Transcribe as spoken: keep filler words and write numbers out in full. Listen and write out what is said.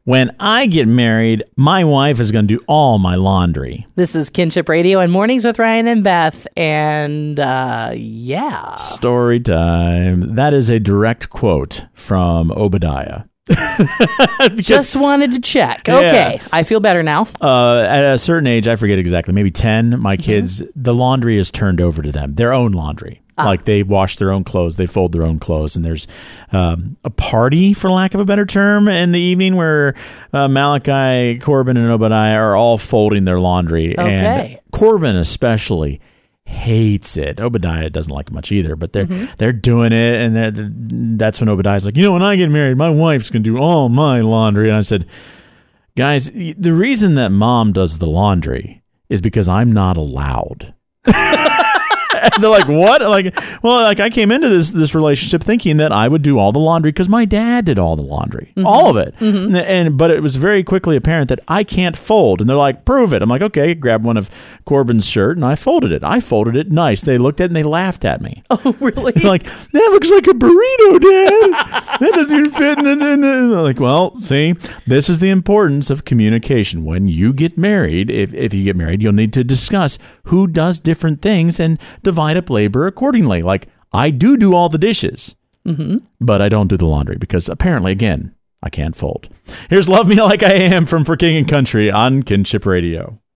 When I get married, my wife is going to do all my laundry. This is Kinship Radio and Mornings with Ryan and Beth. And, uh, yeah. Story time. That is a direct quote from Obadiah. Just wanted to check. Okay. Yeah. I feel better now. Uh, at a certain age, I forget exactly, maybe ten, my kids, mm-hmm. the laundry is turned over to them, their own laundry. Ah. Like they wash their own clothes, they fold their own clothes, and there's um, a party, for lack of a better term, in the evening where uh, Malachi, Corbin, and Obadiah are all folding their laundry. Okay. And Corbin especially hates it. Obadiah doesn't like it much either, but they're mm-hmm. they're doing it, and they're, that's when Obadiah's like, you know, when I get married, my wife's going to do all my laundry. And I said, guys, the reason that mom does the laundry is because I'm not allowed. And they're like, what? Like, well, like I came into this this relationship thinking that I would do all the laundry because my dad did all the laundry, mm-hmm. all of it. Mm-hmm. And, and but it was very quickly apparent that I can't fold. And they're like, prove it. I'm like, okay, grab one of Corbin's shirt and I folded it. I folded it nice. They looked at it and they laughed at me. Oh, really? They're like, that looks like a burrito, Dad. That doesn't even fit in the. In the. I'm like, well, see, this is the importance of communication. When you get married, if if you get married, you'll need to discuss who does different things and divide up labor accordingly. Like, I do do all the dishes, mm-hmm. but I don't do the laundry because apparently, again, I can't fold. Here's Love Me Like I Am from For King and Country on Kinship Radio.